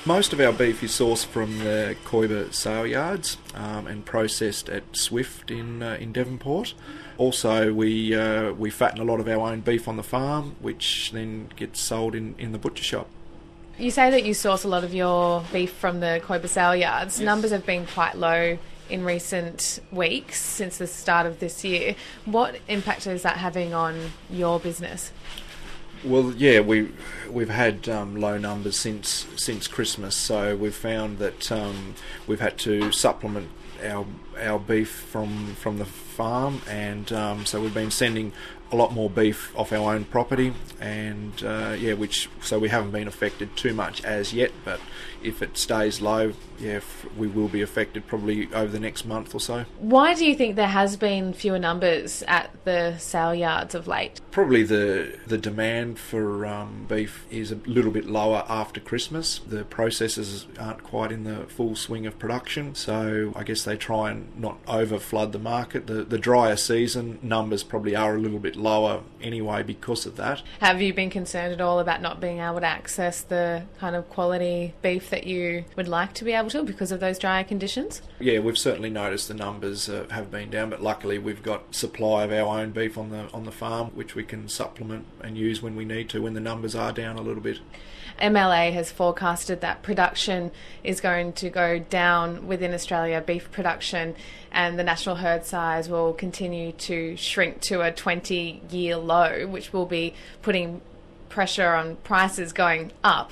Most of our beef is sourced from the Kooyber sale yards and processed at Swift in Devonport. Also, we fatten a lot of our own beef on the farm, which then gets sold in the butcher shop. You say that you source a lot of your beef from the Kooyber sale yards. Yes. Numbers have been quite low in recent weeks since the start of this year. What impact is that having on your business? Well, yeah, we've had low numbers since Christmas, so we've found that we've had to supplement our beef from the farm, and so we've been sending a lot more beef off our own property, and so we haven't been affected too much as yet. But if it stays low, we will be affected probably over the next month or so. Why do you think there has been fewer numbers at the sale yards of late? Probably the demand for beef is a little bit lower after Christmas. The processors aren't quite in the full swing of production, so I guess they try and not over flood the market. The drier season numbers probably are a little bit lower anyway because of that. Have you been concerned at all about not being able to access the kind of quality beef that you would like to be able to because of those drier conditions? Yeah, we've certainly noticed the numbers have been down, but luckily we've got supply of our own beef on the farm, which we can supplement and use when we need to, when the numbers are down a little bit. MLA has forecasted that production is going to go down within Australia, beef production, and the national herd size will continue to shrink to a 20-year low, which will be putting pressure on prices going up.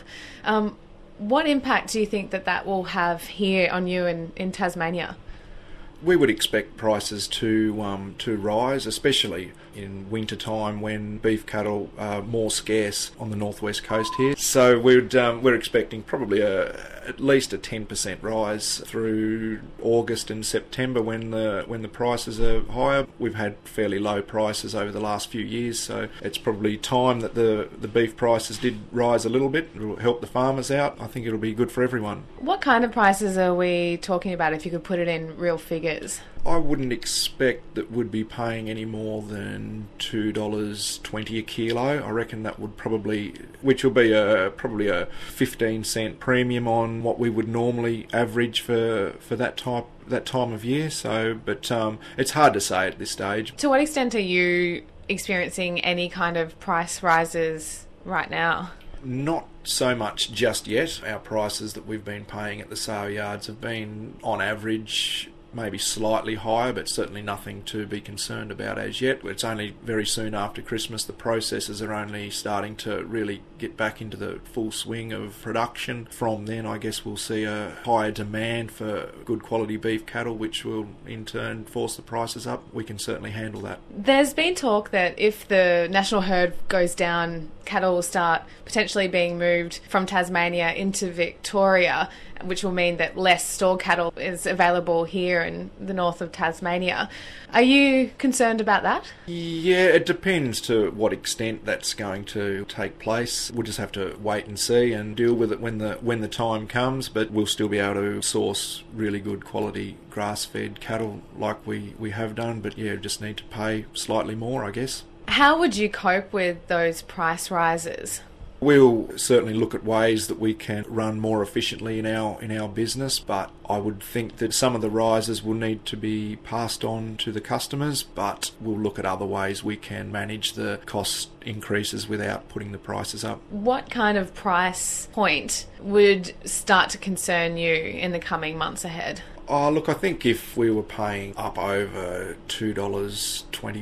What impact do you think that will have here on you in Tasmania? We would expect prices to rise, especially in winter time when beef cattle are more scarce on the northwest coast here. So we're expecting probably at least a 10% rise through August and September when the prices are higher. We've had fairly low prices over the last few years, so it's probably time that the beef prices did rise a little bit. It'll help the farmers out. I think it'll be good for everyone. What kind of prices are we talking about if you could put it in real figures? I wouldn't expect that we'd be paying any more than $2.20 a kilo. I reckon that would which will be probably a 15-cent premium on what we would normally average for that time of year. So, but it's hard to say at this stage. To what extent are you experiencing any kind of price rises right now? Not so much just yet. Our prices that we've been paying at the sale yards have been, on average, maybe slightly higher, but certainly nothing to be concerned about as yet. It's only very soon after Christmas. The processors are only starting to really get back into the full swing of production. From then, I guess we'll see a higher demand for good quality beef cattle, which will in turn force the prices up. We can certainly handle that. There's been talk that if the national herd goes down, cattle will start potentially being moved from Tasmania into Victoria, which will mean that less store cattle is available here in the north of Tasmania. Are you concerned about that? Yeah, it depends to what extent that's going to take place. We'll just have to wait and see and deal with it when the time comes, but we'll still be able to source really good quality grass-fed cattle like we have done, but yeah, just need to pay slightly more, I guess. How would you cope with those price rises? We'll certainly look at ways that we can run more efficiently in our business, but I would think that some of the rises will need to be passed on to the customers, but we'll look at other ways we can manage the cost increases without putting the prices up. What kind of price point would start to concern you in the coming months ahead? Oh, look, I think if we were paying up over $2.25,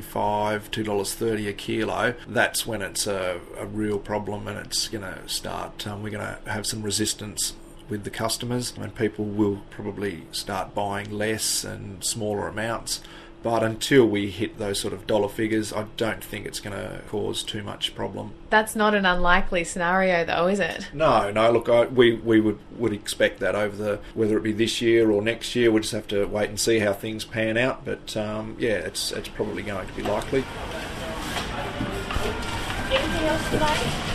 $2.30 a kilo, that's when it's a real problem, and it's going to start, we're going to have some resistance with the customers, and people will probably start buying less and smaller amounts. But until we hit those sort of dollar figures, I don't think it's going to cause too much problem. That's not an unlikely scenario, though, is it? No. Look, we would expect that over whether it be this year or next year. We'll just have to wait and see how things pan out. But it's probably going to be likely. Anything else today?